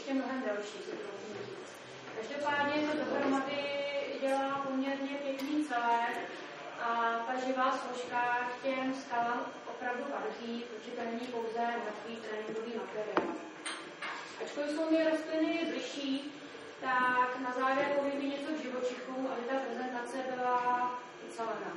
ještě mnohem delší. Každopádně to dohromady dělá poměrně pěkný celé a ta živá složka k těm skalám opravdu patří, protože to není pouze mrtvý tréninkový materiál. Ačkoliv jsou mi rostliny bližší, tak na závěr povím něco k živočichům, aby ta prezentace byla ucelená.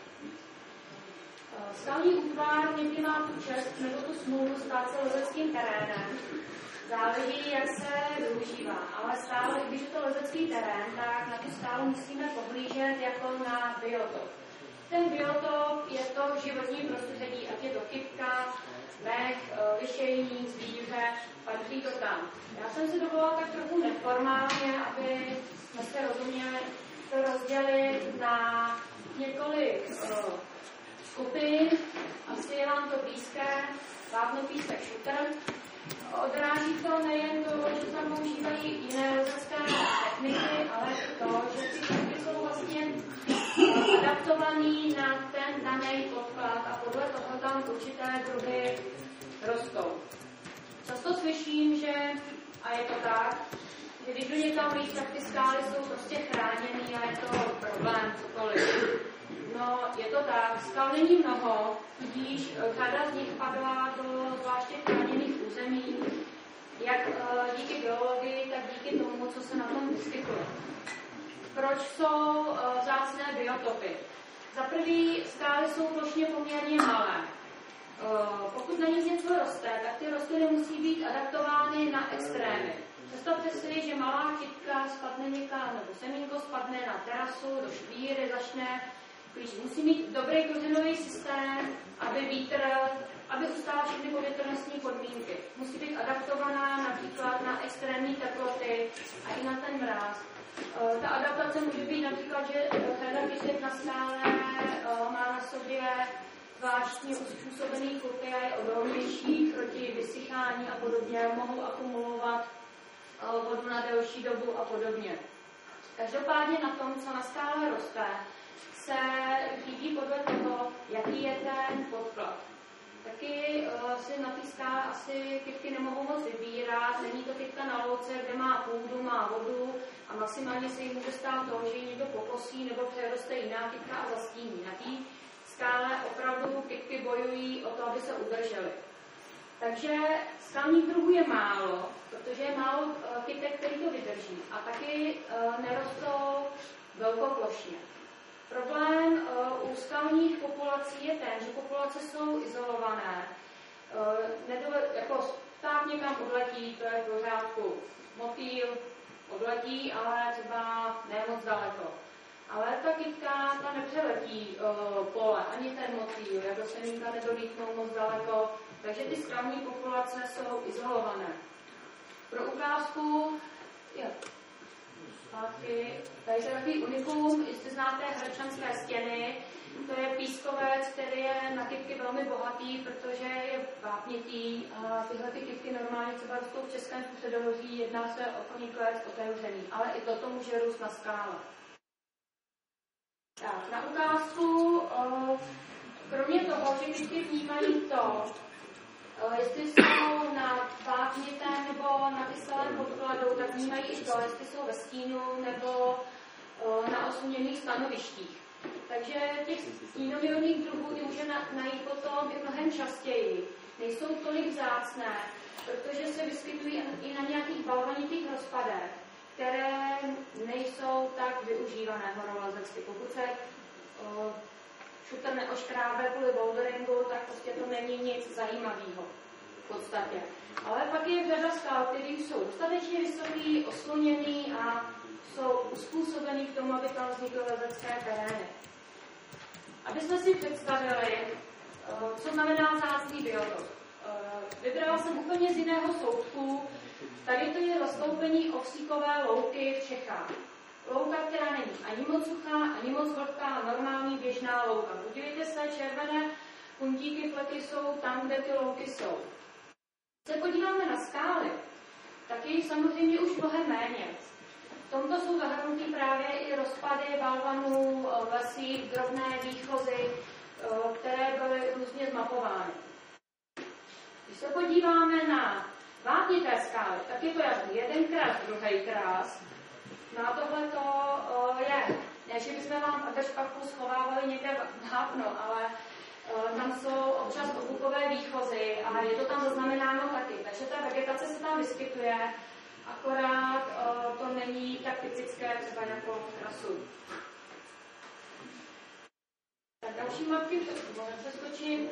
Skalní útvar někdy má tu čest nebo tu smůlu stát se lezeckým terénem. Záleží, jak se využívá, ale stále, když je to lezecký terén, tak na tu skálu musíme pohlížet jako na biotop. Ten biotop je to životní prostředí, ať je to kytka, mech, lišejník, zvíře, patří to tam. Já jsem si dovolila tak trochu neformálně, aby jsme se rozuměli to rozdělit na několik skupin. Asi je vám to blízké, vápnopísek šutr. Odráží to nejen to, že tam používají jiné lezecké techniky, ale i to, že ty techniky jsou vlastně adaptovaný na ten daný podklad a podle toho tam určité druhy rostou. Často slyším, že, a je to tak, že když jdu někam víc, tak ty skály jsou prostě chráněný a je to problém, cokoliv. No, je to tak, skal není mnoho, tudíž řada z nich padla do zvláště chráněných území, jak díky geologii, tak díky tomu, co se na tom vyskytuje. Proč jsou vzácné biotopy? Za prvý, skály jsou plošně poměrně malé. Pokud na nich něco roste, tak ty rostliny musí být adaptovány na extrémy. Představte si, že malá kytka spadne někam, nebo semínko spadne na terasu, do škvíry, začne klíčit. Musí mít dobrý kořenový systém, aby ustála všechny povětrnostní podmínky. Musí být adaptovaná například na extrémní teploty a i na ten mráz. Ta adaptace může být například, že řada kytek na skále má na sobě zvláštně uspůsobený klupy a je odolnější proti vysychání a podobně, mohou akumulovat vodu na delší dobu a podobně. Každopádně na tom, co na skále roste, se řídí podle toho, jaký je ten podklad. Taky si na té skále asi kytky nemohou moc vybírat, není to kytka na louce, kde má půdu, má vodu a maximálně se jí může stát to, že ji někdo pokosí nebo přeroste jiná kytka a zastíní. Na té skále opravdu kytky bojují o to, aby se udržely. Takže skalních druhů je málo, protože je málo kytek, který to vydrží a taky nerostou velkoplošně. Problém u skalních populací je ten, že populace jsou izolované. Jako pták někam odletí, to je v pořádku. Motýl odletí, ale třeba ne moc daleko. Ale ta kytka, ta nepřeletí pole, ani ten motýl, jako semínka nedolítnou moc daleko, takže ty skalní populace jsou izolované. Pro ukázku tady je takový unikum, jestli znáte Hradčanské stěny, to je pískovec, který je na kytky velmi bohatý, protože je vápnitý a tyhle ty kytky normálně třeba rostou v Českém středohoří, jedná se o koníklec otevřený, ale i toto může růst na skále. Tak, na ukázku, kromě toho, že kytky vnímají to, jestli jsou na vápnitém nebo na kyselém podkladu, tak vnímají i to, jestli jsou ve stínu nebo na oslněných stanovištích. Takže těch stínověrných druhů ty může najít potom i mnohem častěji. Nejsou tolik vzácné, protože se vyskytují i na nějakých balvanitých rozpadech, které nejsou tak využívané horolezecky. Pokud se šutr neoškrábe kvůli boulderingu, tak prostě to není nic zajímavého v podstatě. Ale pak je řada skal, které jsou dostatečně vysoký, osloněný a jsou uspůsobený k tomu, aby tam vznikly lezecké terény. Aby jsme si představili, co znamená vzácný biotop. Vybrala jsem úplně z jiného soudku. Tady to je zastoupení ovsíkové louky v Čechách. Louka, která není ani moc suchá, ani moc vlhká, normální běžná louka. Podívejte se, červené puntíky plety jsou tam, kde ty louky jsou. Když se podíváme na skály, tak je jich samozřejmě už mnohem méně. V tomto jsou zahrnuty právě i rozpady balvanů, lesí, drobné výchozy, které byly různě zmapovány. Když se podíváme na vápnité skály, tak je to jasný. Je jeden kras, druhý kras. No a tohle to je. Ne, že bychom vám v Adešpachu schovávali někde vápno, ale tam jsou občas oblukové výchozy a je to tam zaznamenáno taky. Takže ta vegetace se tam vyskytuje, akorát to není tak typické třeba jako v krasu. Tak další mapky přeskočím.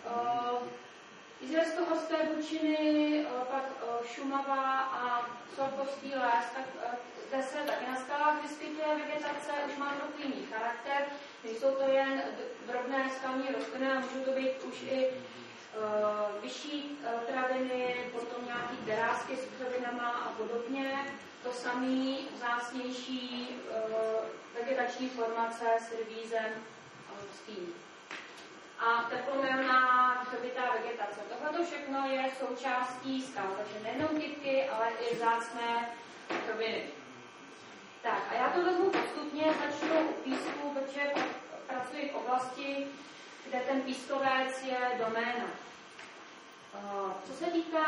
Izraelsko-horské bučiny, pak Šumava a Sorkovský les, tak zde se taky na skalách vyskytuje vegetace, už má trochu jiný charakter, nejsou to jen drobné skalní rostliny, a můžou to být už i vyšší traviny, potom nějaký terásky s křovinama a podobně. To samé vzácnější vegetační formace s rybízem s tím. A teplomilná hřebitá vegetace. Tohle všechno je součástí skal, takže nejenom kytky, ale i vzácné křoviny. Tak a já to vezmu postupně, začnu u písku, protože pracuji v oblasti, kde ten pískovec je doména. Co se týká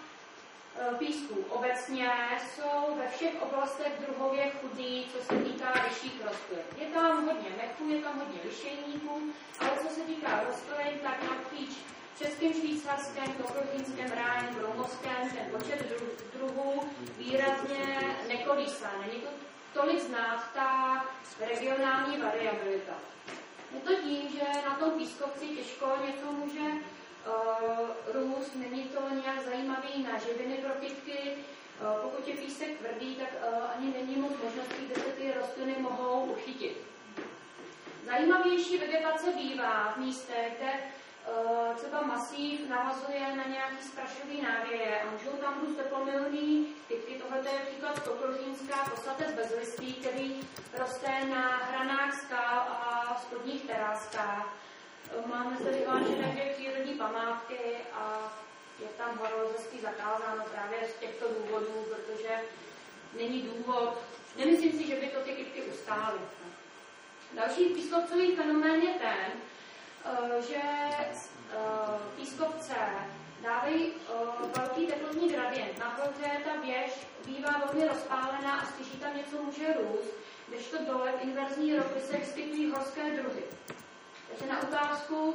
písku obecně, jsou ve všech oblastech druhově chudý, co se týká vyšších rostlin. Je tam hodně mechů, je tam hodně lišejníků, ale co se týká rostlin, tak napříč Českým, Švýcarském, Kokořínském, Rájem, Bromovském, ten počet druhů výrazně nekolísá. Není to tolik znát ta regionální variabilita. Je to tím, že na tom pískovci těžko něco může růst, není to nějak zajímavý na živiny pro kytky. Pokud je písek tvrdý, tak ani není moc možností, kde se ty rostliny mohou uchytit. Zajímavější vegetace bývá v místech, kde třeba masív navazuje na nějaký sprašový návěje a můžou tam růst teplomilný kytky. Tohle je příklad Kokořínská poslatec bezlistý, který roste na hranách skal a spodních teráskách. Máme zde vyhlášené 2 přírodní památky a je tam horolezectví zakázáno právě z těchto důvodů, protože není důvod. Nemyslím si, že by to ty kytky ustály. Další pískovcový fenomén je ten, že pískovce dávají velký teplotní gradient. Nahoře ta věž bývá velmi rozpálená a slyší tam něco může růst, kdežto dole v inverzní rově se vyskytují horské druhy. Takže na ukázku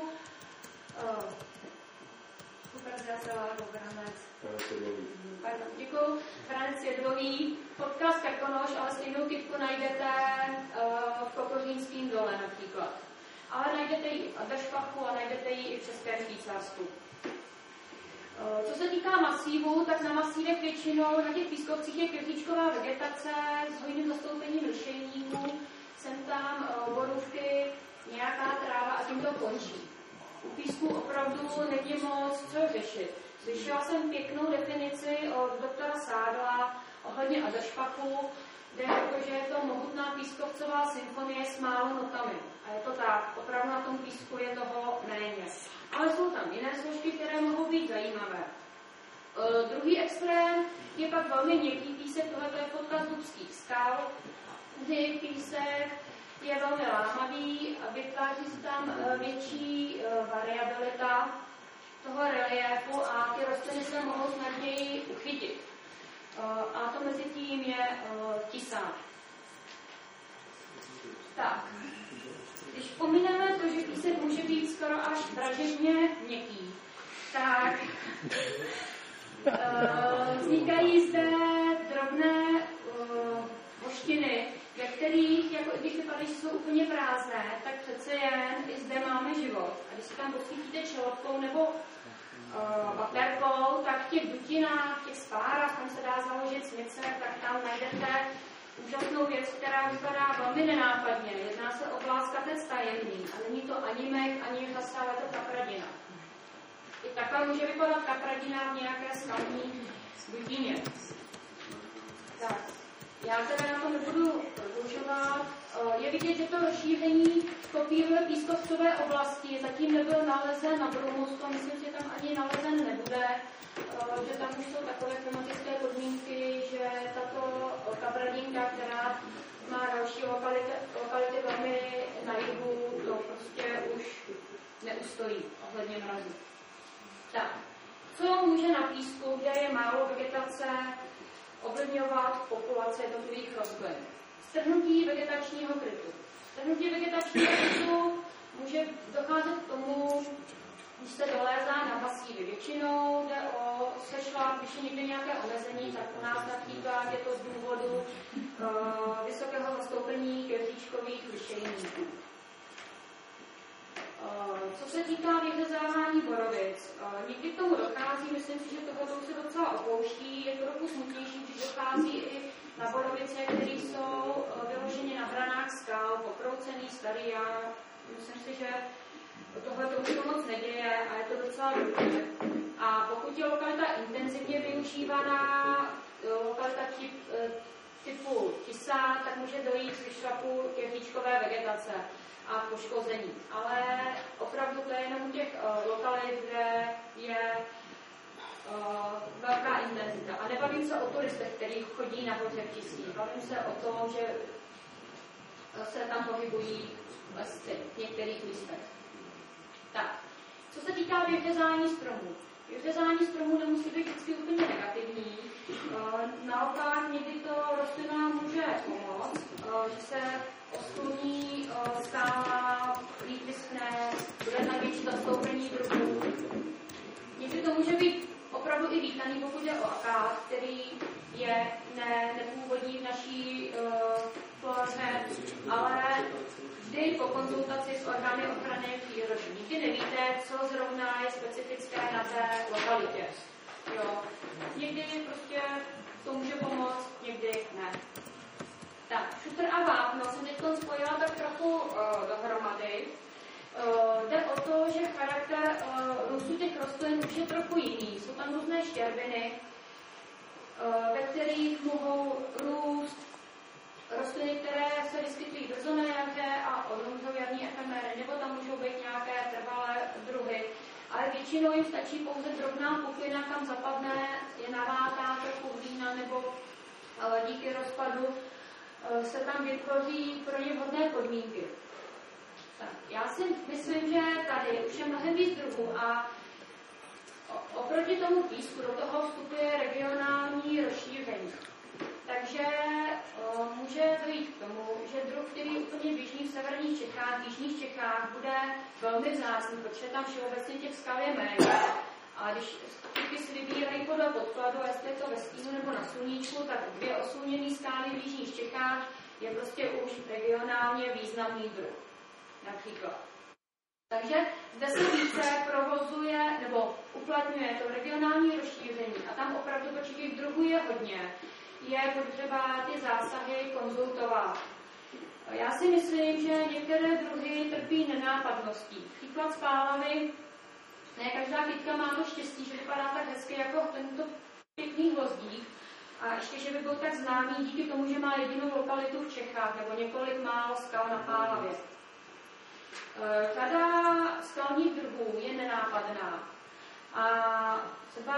Hranec jedlový, podcast Krkonoš, ale stejnou kytku najdete v Kokořínském dole například. Ale najdete ji v Adešpachu a najdete ji i v Českém Švýcarsku. Co se týká masívu, tak na masívech většinou na těch pískovcích je květičková vegetace s hojným zastoupením lišejníků, sem tam borůvky, nějaká tráva a tím to končí. U písku opravdu není moc co řešit. Slyšela jsem pěknou definici od doktora Sádla ohledně Adešpachu, kde je, že je to mohutná pískovcová symfonie s málo notami. A je to tak, opravdu na tom písku je toho méně. Ale jsou tam jiné složky, které mohou být zajímavé. Druhý extrém je pak velmi měkký písek, tohle je fotka z dubských skal, kdy písek je velmi lámavý a vytváří se tam větší variabilita toho reliéfu a ty rostliny se mohou snadněji uchytit. A to mezi tím je tisář. Tak, když pomineme to, že písek může být skoro až vražedně měkký, tak vznikají zde drobné voštiny, ve kterých, jako když vypadají, že jsou úplně prázdné, tak přece jen i zde máme život. A když si tam posvítíte čelotkou nebo baterkou, tak v těch dutinách, v těch spárách, tam se dá založit smice, tak tam najdete úžasnou věc, která vypadá velmi nenápadně. Jedná se o pláskatec tajemný a není to ani mek, ani hasa, ale to kapradina. I takhle může vypadat kapradina v nějaké skalní dutině. Tak. Já teda na to nebudu prodlužovat. Je vidět, že to rozšíření kopíruje pískovcové oblasti. Zatím nebyl nalezen na Bromovsku, myslím, že tam ani nalezen nebude, že tam už jsou takové klimatické podmínky, že tato kapradinka, která má další lokality velmi na jihu, to prostě už neustojí ohledně mrazu. Tak, co může na písku, kde je málo vegetace, ovlivňovat populace jednotlivých rostlin. Strhnutí vegetačního krytu. Strhnutí vegetačního krytu může docházet k tomu, když se dolézá na masívy. Většinou jde o sešlap, když je někde nějaké omezení, tak u nás například je to z důvodu vysokého zastoupení kvěříčkových lišejníků. Co se týká vyhřezávání borovic, někdy k tomu dochází, myslím si, že tohle se docela opouští, je to trochu smutnější, když dochází i na borovice, které jsou vyloženě na hranách skal, pokroucený, starý. Já myslím si, že tohle to už to moc neděje a je to docela dobré. A pokud je lokalita intenzivně využívaná, lokalita typu tisá, tak může dojít k vyšlapu kvěříčkové vegetace a poškození. Ale opravdu to je jenom u těch lokalit, kde je velká intenzita. A nebavím se o turistech, kteří chodí na pohřeb tisí. Bavím se o tom, že se tam pohybují lesy v některých místech. Tak, co se týká vyhřezání stromů. Vyhřezání stromů nemusí být vždycky úplně negativní. Naopak někdy to rostlinám může pomoct, že se osluní skála, líp vyschne, bude tam větší zastoupení druhů. Někdy to může být opravdu i vítaný, pokud je o akát, který je nepůvodní v naší floře, ale vždy po konzultaci s orgány ochrany přírody. Nikdy nevíte, co zrovna je specifické na té lokalitě. Jo. Někdy prostě to může pomoct, někdy ne. Tak, šutr a vápno jsem teď spojila tak trochu dohromady. Jde o to, že charakter růstu těch rostlin už je trochu jiný. Jsou tam různé štěrbiny, ve kterých mohou růst rostliny, které se vyskytují brzo na jaře a odrůzou jarní efemery, nebo tam můžou být nějaké trvalé druhy. Ale většinou jim stačí pouze drobná puklina, kam zapadne, je navátá trochu vína, nebo díky rozpadu se tam vytvoří pro ně vhodné podmínky. Tak, já si myslím, že tady už je mnohem víc druhů a oproti tomu písku do toho vstupuje regionální rozšíření. Takže může dojít k tomu, že druh, který je úplně běžný v severních Čechách, v jižních Čechách, bude velmi vzácný, protože tam všeobecně těch skal je méně. A když všichni si vybírají podle podkladu, jestli je to ve stínu nebo na sluníčku, tak 2 oslunněné skály v jižních Čechách je prostě už regionálně významný druh. Například. Takže zde se více provozuje nebo uplatňuje to regionální rozšíření a tam opravdu, protože těch druhů je hodně, je potřeba ty zásahy konzultovat. Já si myslím, že některé druhy trpí nenápadností. Příklad z Pálavy, ne každá kytka má to štěstí, že vypadá tak hezky jako tento pěkný hvozdík a ještě, že by byl tak známý díky tomu, že má jedinou lokalitu v Čechách nebo několik málo skal na Pálavě. Řada skalních druhů je nenápadná a třeba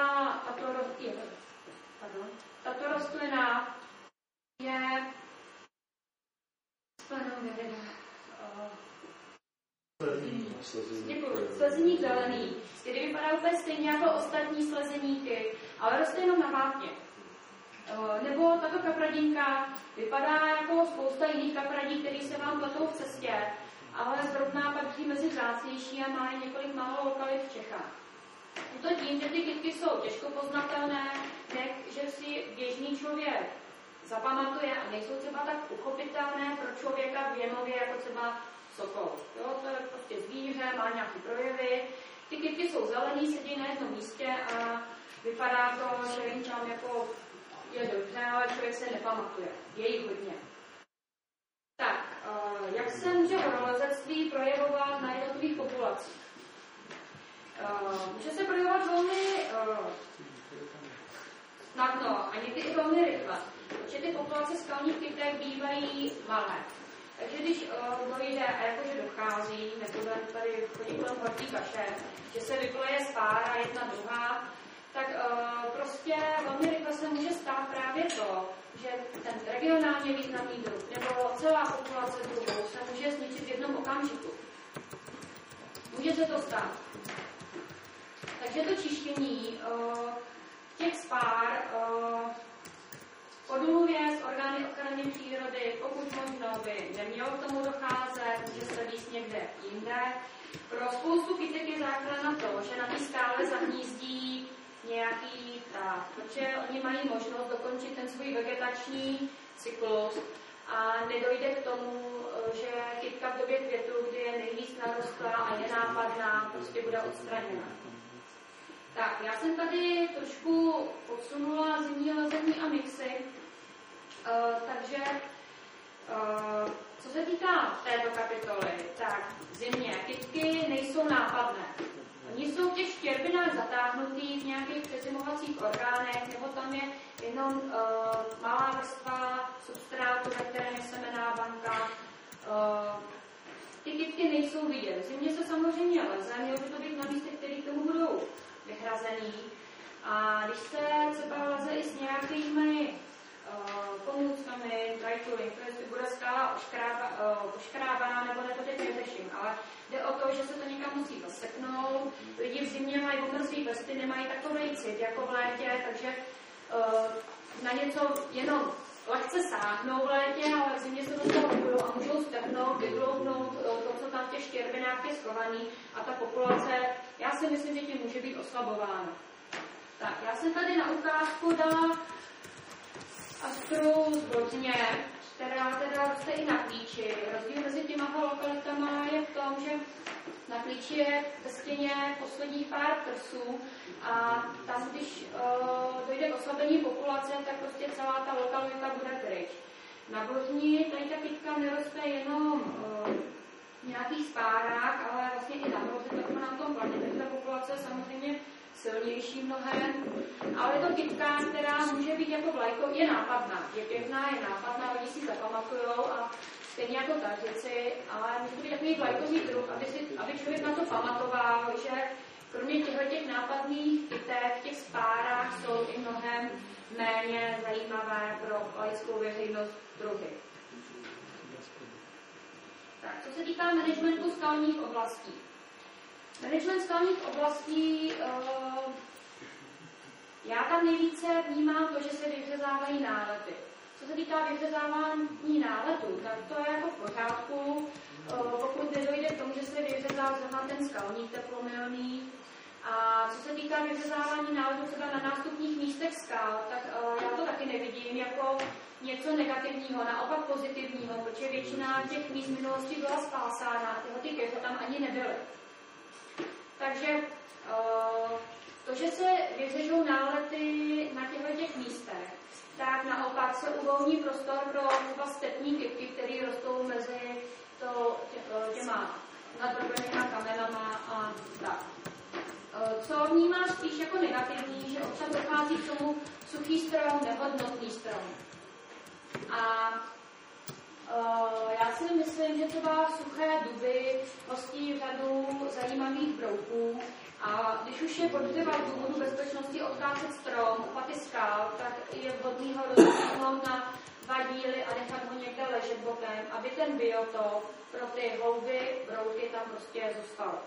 tato rostlina je slezeník zelený, který vypadá úplně stejně jako ostatní slezeníky, ale roste jenom na vápně. Nebo tato kapradinka vypadá jako spousta jiných kapradí, které se vám pletou v cestě, ale zrovna patří mezi vzácnější a má několik málo lokalit v Čechách. To tím, že ty kytky jsou těžko poznatelné, že si běžný člověk zapamatuje a nejsou třeba tak uchopitelné pro člověka věmově, jako třeba sokol. Jo, to je prostě zvíře, má nějaké projevy. Ty kytky jsou zelený, sedí na jednom místě a vypadá to, že jim tam jako je dobře, ale člověk se nepamatuje. Je jich hodně. Tak, jak se může horolezectví projevovat na jednotlivých populacích? Může se projevovat velmi snadno a někdy i velmi rychle, protože ty populace skalních kytek bývají malé. Takže když dojde, a jakože dochází, nebudeme tady chodit kolem horký kaše, že se vypleje spára jedna druhá, tak prostě velmi rychle se může stát právě to, že ten regionálně významný druh nebo celá populace druhů se může zničit v jednom okamžiku. Může se to stát. Takže to čištění těch spár nemělo k tomu docházet, může se víc někde jinde. Pro spoustu kytek je záchrana to, že na té skále zahnízdí nějaký pták, protože oni mají možnost dokončit ten svůj vegetační cyklus a nedojde k tomu, že kytka v době květu, kdy je nejvíc narostlá a je nápadná, prostě bude odstraněna. Tak, já jsem tady trošku podsunula zimní lezení a mixy, takže co se týká této kapitoly, tak v zimě kytky nejsou nápadné. Oni jsou v těch štěrbinách zatáhnutý v nějakých přezimovacích orgánech, nebo tam je jenom malá vrstva substrátu, ve kterém je semenná banka. Ty kytky nejsou vidět. V zimě se samozřejmě leze, mělo by to být na místech, které k tomu budou vyhrazený. A když se třeba leze i s nějakými pomůckami, trajtury, jestli bude skála oškrábaná, nebo ne, to teď neřeším, ale jde o to, že se to někam musí zaseknout. Lidi v zimě mají omrzlý prsty, nemají takový cit jako v létě, takže na něco jenom lehce sáhnou v létě, ale v zimě se do toho budou a můžou strhnout, vykloubnout to, co tam v těch štěrbinách je schovaný a ta populace, já si myslím, že tím může být oslabována. Tak, já jsem tady na ukázku dala Astru z Bodně, která teda roste i na Klíči. Rozdíl mezi těma lokalitama je v tom, že na Klíči je ve stěně posledních pár trsů a tam, když dojde k oslabení populace, tak prostě celá ta lokalita bude pryč. Na Bodni tady ta kytka neroste jenom v nějakých spárách, ale vlastně i na hrozitě na tom platě, takže ta populace je samozřejmě silnější mnohem, ale je to kytka, která může být jako vlajko, je nápadná, je pěkná, je nápadná, lidi si zapamatujou a stejně jako tarzici, ale může být takový vlajkový druh, aby člověk na to pamatoval, že kromě těch nápadných kytek v těch spárách jsou i mnohem méně zajímavé pro laickou veřejnost druhy. Tak, co se týká managementu skalních oblastí. Management skalních oblastí, já tam nejvíce vnímám to, že se vyřezávají nálety. Co se týká vyřezávání náletů, tak to je jako v pořádku, pokud nedojde k tomu, že se vyřezá zrovna ten skalník teplomilný. A co se týká vyřezávání náletů třeba na nástupních místech skal, tak já to taky nevidím jako něco negativního, naopak pozitivního, protože většina těch míst v minulosti byla spásána a tyhle ty keře tam ani nebyly. Takže to, že se vyřežou nálety na těch místech, tak naopak se uvolní prostor pro třeba stepní kytky, které rostou mezi těma nadrbenýma kamenama a tak. Co vnímám spíš jako negativní, že občas dochází k tomu suchý strom, nehodnotný strom. A já si myslím, že třeba suché duby hostí řadu zajímavých brouků a když už je potřeba z důvodu bezpečnosti odkácet strom, opaty skal, tak je vhodný ho rozhodnout na 2 díly a nechat ho někde ležet bokem, aby ten biotop pro ty houby, brouky tam prostě zůstal.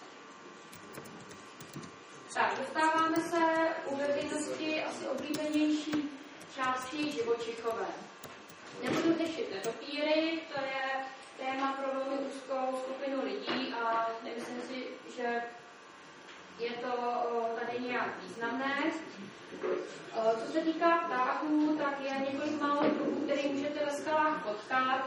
Tak, dostáváme se u veřejnosti asi oblíbenější části živočichové. Nebudu řešit netopíry, to je téma pro velmi úzkou skupinu lidí a nemyslím si, že je to tady nějak významné. Co se týká ptáků, tak je několik málo druhů, který můžete ve skalách potkat.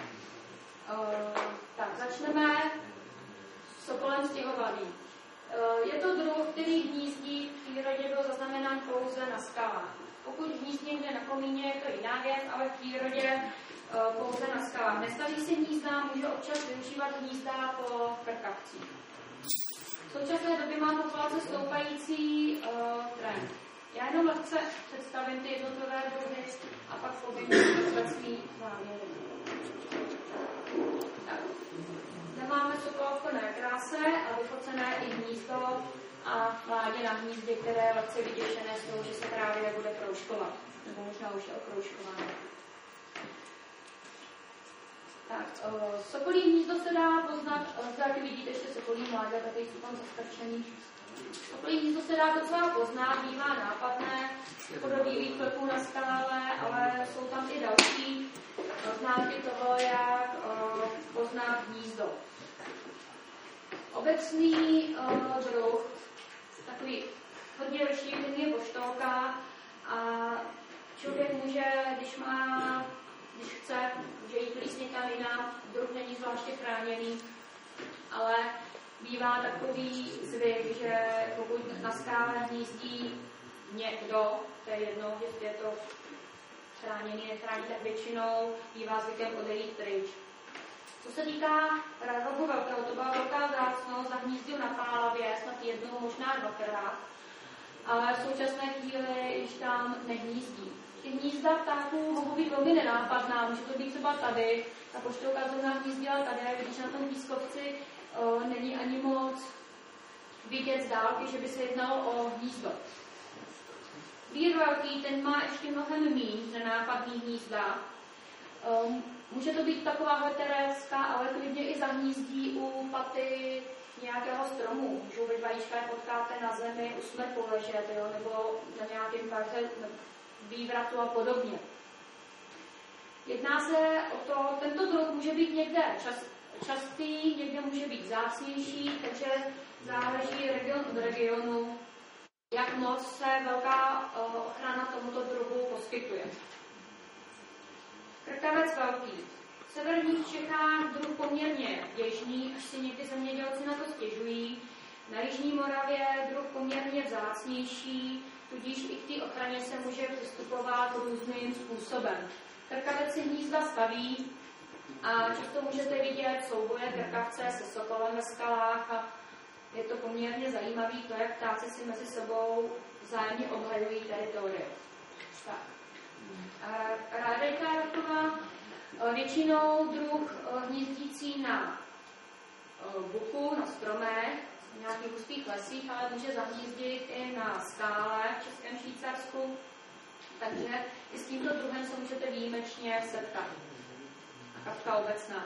Tak, začneme s sokolem stěhovavým. Je to druh, který hnízdí v přírodě byl zaznamenán pouze na skalách. Pokud hnízdí někde na komíně, je to jiná věc, ale v přírodě pouze na skalách. Nestaví si hnízda, může občas využívat hnízda po krkavcích. V současné době má populace stoupající trend. Já jenom lehce představím ty jednotlivé druhy a pak povím obecný závěr. Zde máme sokolovkoné kráse a vyfocené i hnízdo a mládě na hnízdě, které je lehce vyděšené z toho, že se právě nebude kroužkovat. Nebo možná už je okroužkované. Tak, sokolí hnízdo se dá poznat, zde vidíte ještě sokolí mládě, tady jsou tam zastrčený. Sokolí hnízdo se dá docela poznat, bývá nápadné, podobí výklepů na skále, ale jsou tam i další známky toho, jak Obecný druh, takový hodně rozšířený je poštolka a člověk může, když chce, může jít líst někam jinam, druh není zvláště chráněný, ale bývá takový zvyk, že pokud na skále hnízdí někdo, to je jedno, jestli je to chráněný, nechrání, tak většinou bývá zvykem odejít pryč. Co se týká rohu velkého, to byla velká vzácnost, zahnízdil na Pálavě, snad jednou, možná dvakrát, ale v současné chvíli již tam nehnízdí. Ty hnízda ptáků mohou být velmi nenápadná, může to být třeba tady, ta poštolka zrovna hnízdila tady, když na tom pískovci není ani moc vidět z dálky, že by se jednalo o hnízdo. Vír velký, ten má ještě mnohem míň nenápadný hnízda. Může to být taková terécka, ale klidně i zahnízdí u paty nějakého stromu. Můžou být vajíčka, potkáte na zemi, u smrku ležet, jo, nebo na nějakém páře vývratu a podobně. Jedná se o to, tento druh může být někde častý, někde může být vzácnější, takže záleží region od regionu, jak moc se velká ochrana tomuto druhu poskytuje. Krkavec velký. V severních Čechách druh poměrně běžný, až si někdy zemědělci na to stěžují. Na jižní Moravě druh poměrně vzácnější, tudíž i k té ochraně se může přistupovat různým způsobem. Krkavec si hnízda staví a často můžete vidět souboje krkavce se sokolem ve skalách a je to poměrně zajímavý to, jak ptáci si mezi sebou vzájemně obhajují teritorium. Rádejka je taková většinou druh hnízdící na buku, na stromech, v nějakých hustých lesích, ale může zahnízdit i na skále v Českém Švýcarsku. Takže i s tímto druhem se můžete výjimečně setkat. A kapka obecná.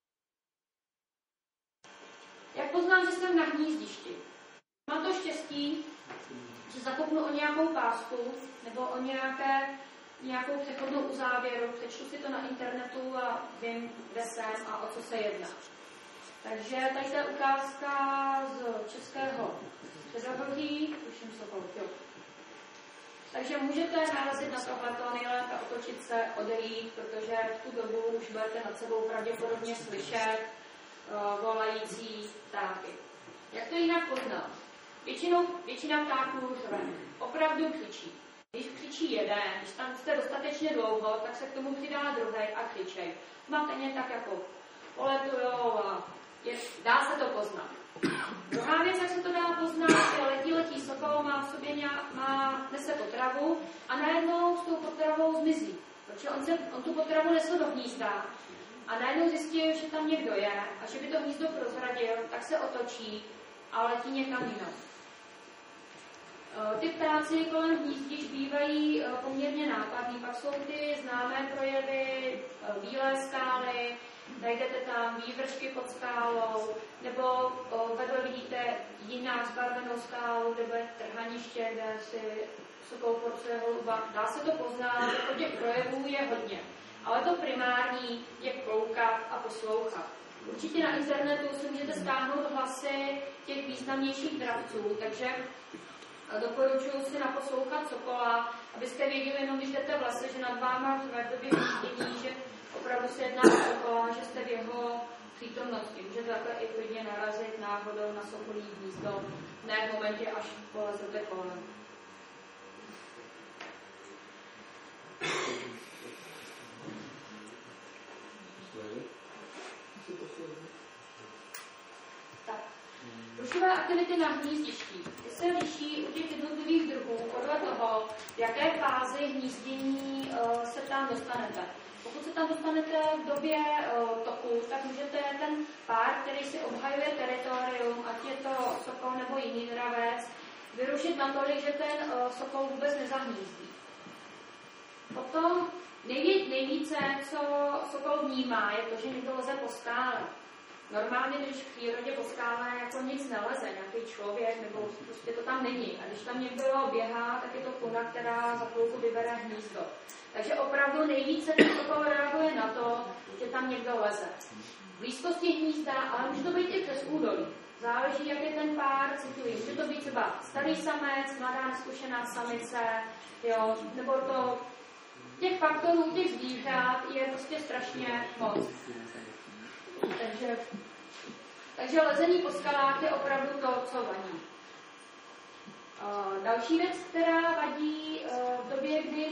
Jak poznám, že jsem na hnízdišti? Mám to štěstí, že zakopnu o nějakou pásku nebo o nějakou přechodnou uzávěru, přečtu si to na internetu a vím, kde jsem a o co se jedná. Takže tady je ukázka z českého Středohoří, tuším Sokolky. Takže můžete narazit na tohleto, nejlépe otočit se, odejít, protože v tu dobu už budete nad sebou pravděpodobně slyšet volající ptáky. Jak to jinak poznám? Většina ptáků řve. Opravdu křičí. Když křičí jeden, když tam jste dostatečně dlouho, tak se k tomu přidá druhý a křičej. Máte ně tak jako poletujou a dá se to poznat. Druhá věc, jak se to dá poznat, je letí sokol, má v sobě nese potravu a najednou s tou potravou zmizí. Protože on tu potravu nesl do hnízda a najednou zjistil, že tam někdo je a že by to hnízdo prozradil, tak se otočí a letí někam jinam. Ty ptáci kolem hnízdišť bývají poměrně nápadný. Pak jsou ty známé projevy bílé skály, najdete tam vývršky pod skálou, nebo vedle vidíte jinak zbarvenou skálu, kde bude trhaniště, kde si sokol porcuje holuba. Dá se to poznat, že těch projevů je hodně. Ale to primární je koukat a poslouchat. Určitě na internetu si můžete stáhnout hlasy těch významnějších dravců, takže doporučuji si naposlouchat sokola, abyste věděli jenom, když jdete v lese, že nad váma v době hnízdění, že opravdu se jedná o sokola, že jste v jeho přítomnosti. Můžete takhle i klidně narazit náhodou na sokolí hnízdo, ne v momentě, až polezete kolem. Tak. Rušivé aktivity na hnízdišti se liší u těch jednotlivých druhů podle toho, v jaké fázi hnízdění se tam dostanete. Pokud se tam dostanete v době toku, tak můžete ten pár, který si obhajuje teritorium, ať je to sokol nebo jiný dravec, vyrušit natolik, že ten sokol vůbec nezahnízdí. Potom nejvíce, co sokol vnímá, je to, že někdo leze po skále. Normálně, když v přírodě po skále jako nic neleze, nějaký člověk, nebo prostě to tam není. A když tam někdo běhá, tak je to kuna, která za chvilku vybere hnízdo. Takže opravdu nejvíce ten sokol reaguje na to, že tam někdo leze. V blízkosti hnízda, ale může to být i přes údolí. Záleží, jak je ten pár citlivý. Může to být třeba starý samec, mladá neskušená samice, jo, nebo to těch faktorů, těch zvířat je prostě strašně moc. Takže lezení po skalách je opravdu to, co vadí. Další věc, která vadí v době, kdy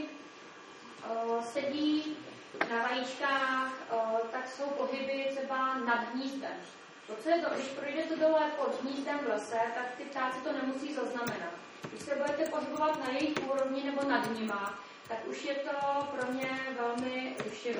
sedí na vajíčkách, tak jsou pohyby třeba nad hnízdem. Když projdete dole pod hnízdem v lese, tak ty ptáci to nemusí zaznamenat. Když se budete pohybovat na jejich úrovni nebo nad nima, tak už je to pro ně velmi rušivé.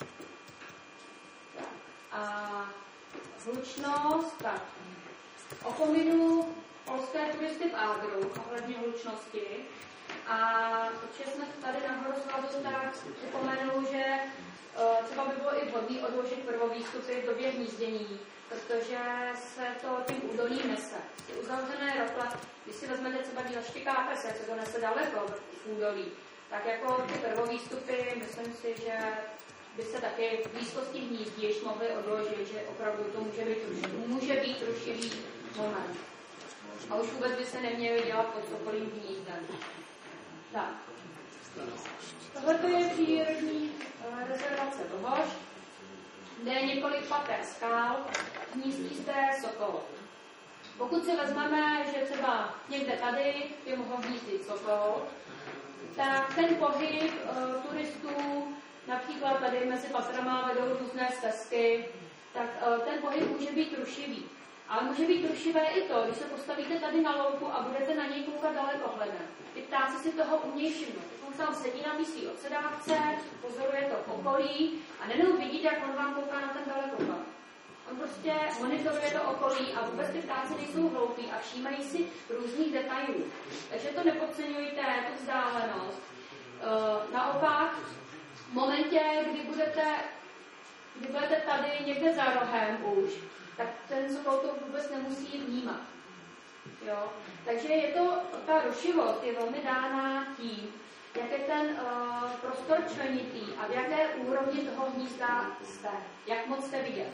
A hlučnost, tak opominu polské turisty v Ágru ohledně hlučnosti. A protože jsme tady na Horosvadu, tak připomenu, že třeba by bylo i vhodné odložit prvovýstupy v době hnízdění, protože se to tím údolím nese. Ty uzavřené rokle, když si vezmete třeba zaštěkáte se, co to nese daleko v údolí, tak jako ty prvovýstupy, myslím si, že by se taky v blízkosti hnízdišť mohly odložit, že opravdu to může být rušivý moment. A už vůbec by se neměly dělat pod sokolím hnízdem. Tak. Tohle je přírodní rezervace Vlhošť, kde je několik pater skal, hnízdí zde sokol. Pokud si vezmeme, že třeba někde tady by mohl hnízdit sokol, tak ten pohyb turistů, například tady mezi patrama vedou různé stezky, tak ten pohyb může být rušivý. Ale může být rušivé i to, když se postavíte tady na louku a budete na něj koukat dalekohledem. Ty ptáci si toho umějí všimnout. On sám sedí na místní odsedávce, pozoruje to okolí a nenou vidíte, jak on vám kouká na ten dalekohled. On prostě monitoruje to okolí a vůbec ty ptáci nejsou hloupí a všímají si různých detailů. Takže to nepodceňujte, tu vzdálenost. Naopak, v momentě, kdy budete tady někde za rohem už, tak ten sokol to vůbec nemusí vnímat. Jo? Takže ta rušivost je velmi dána tím, jak je ten prostor členitý a v jaké úrovni toho hnízda jste, jak moc jste vidět.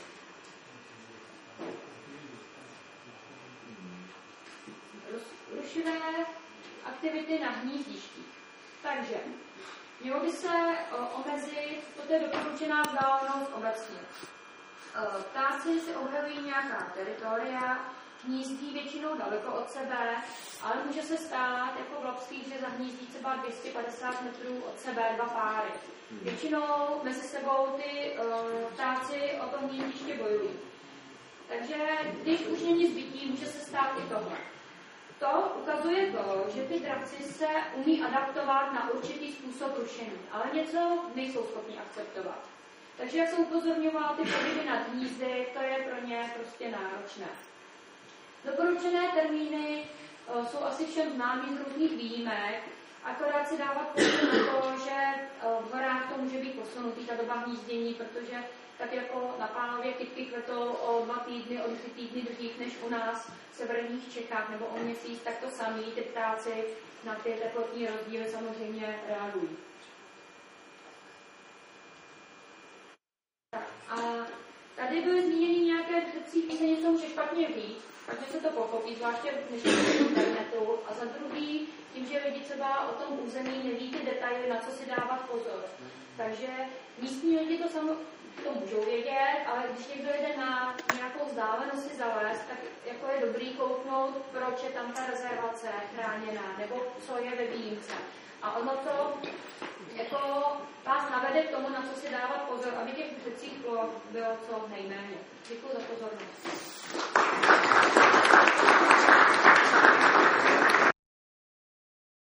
Rušivé aktivity na hnízdištích. Takže mělo by se omezit, toto je doporučená vzdálenost obecně. Ptáci si obhajují nějaká teritoria, hnízdí většinou daleko od sebe, ale může se stát, jako v Lapských, že zahnízdí třeba 250 metrů od sebe 2 páry. Většinou mezi sebou ty ptáci o tom hnízdiště bojují. Takže když už není zbytí, může se stát i tohle. To ukazuje to, že ty dravci se umí adaptovat na určitý způsob rušení, ale něco nejsou schopni akceptovat. Takže jak jsem upozorňovala, ty pohyby nad hnízdy, to je pro ně prostě náročné. Doporučené termíny jsou asi všem známý z různých výjimek, akorát si dávat pozor na to, že v horách to může být posunutý, ta doba hnízdění, protože tak jako na Pánově kytky kvetou o 2 týdny, o 3 týdny dřív než u nás v severních Čechách nebo o měsíc, tak to samý ty ptáci na ty teplotní rozdíly samozřejmě reagují. A tady byly zmíněny nějaké předcí píseně, co může špatně říct, takže se to pochopí, zvláště v dnešním internetu. A za druhý, tím, že lidi třeba o tom území neví ty detaily, na co si dávat pozor. Takže místní lidi to můžou vědět, ale když někdo jede na nějakou vzdálenost si zalézt, tak jako je dobrý kouknout, proč je tam ta rezervace chráněná, nebo co je ve výjimce. A ono to jako vás navede k tomu, na co si dávat pozor, aby těch předcích bylo co nejméně. Děkuji za pozornost.